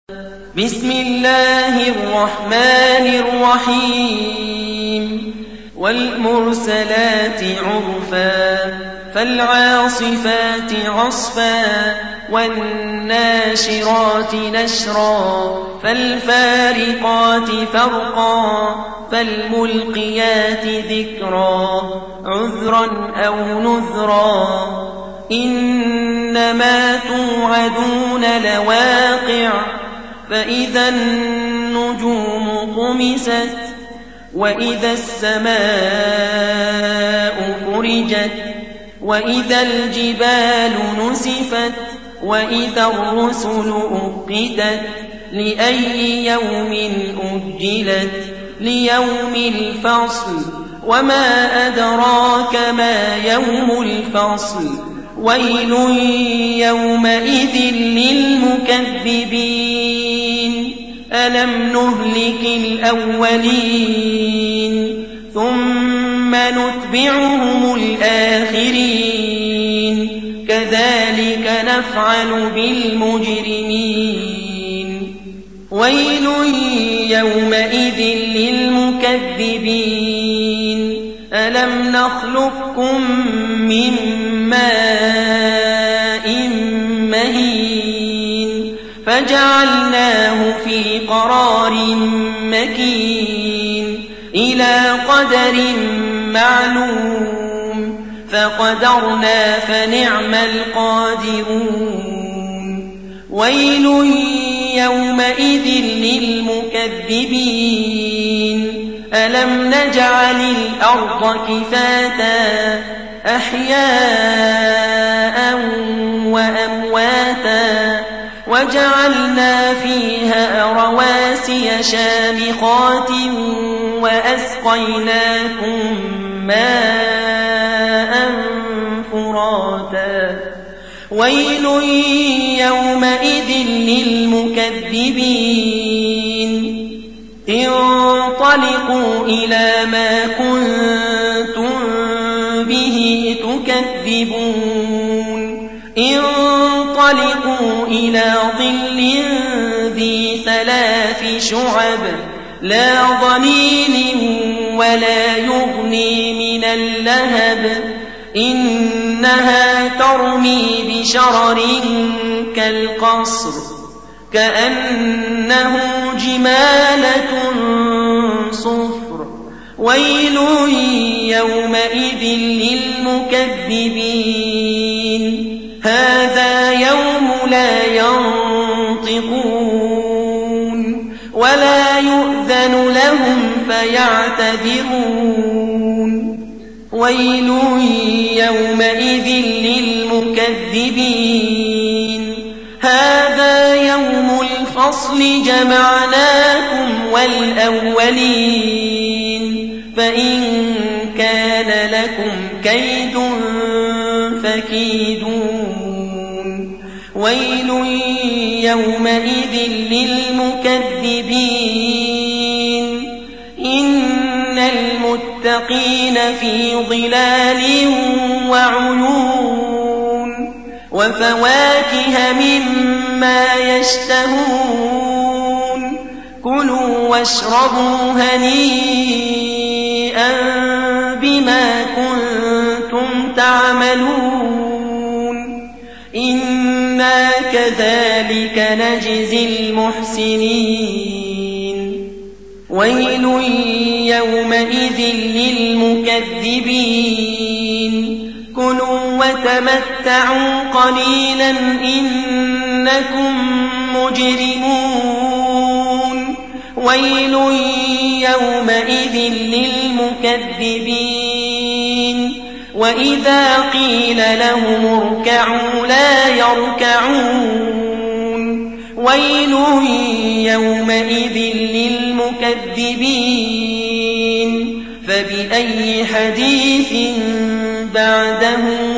بسم الله الرحمن الرحيم والمرسلات عرفا فالعاصفات عصفا والناشرات نشرا فالفارقات فرقا فالملقيات ذكرا عذرا أو نذرا إنما توعدون لواقع فإذا النجوم طمست وإذا السماء فرجت وإذا الجبال نسفت وإذا الرسل أقتت لأي يوم أجلت ليوم الفصل وما أدراك ما يوم الفصل ويل يومئذ للمكذبين ألم نهلك الأولين ثم نتبعهم الآخرين كذلك نفعل بالمجرمين ويل يومئذ للمكذبين ألم نخلقكم من ماء مهين فجعلناه في قرار مكين إلى قدر معلوم فقدرنا فنعم القادرون ويل يومئذ للمكذبين ألم نجعل الأرض كفاتا أحياء وأمواتا وجعلنا فيها رواسي شامخات وأسقيناكم ماء فراتا ويل يومئذ للمكذبين انطلقوا إلى ما كنتم به تكذبون انطلقوا إلى ظل ذي 3 شعب لا ظليل ولا يغني من اللهب إنها ترمي بشرر كالقصر كأنه جمالة صفر ويل يومئذ للمكذبين هذا يوم لا ينطقون ولا يؤذن لهم فيعتذرون ويل يومئذ للمكذبين هذا يوم الفصل جمعناكم والأولين فإن كان لكم كيد فكيدون ويل يومئذ للمكذبين إن المتقين في ظلال وعيون وفواكه مما يشتهون كلوا واشربوا هنيئا بما كنتم تعملون إنا كذلك نجزي المحسنين ويل يومئذ للمكذبين كلوا وتمتعوا قليلا إنكم مجرمون ويل يومئذ للمكذبين وإذا قيل لهم اركعوا لا يركعون ويل يومئذ للمكذبين فبأي حديث بعده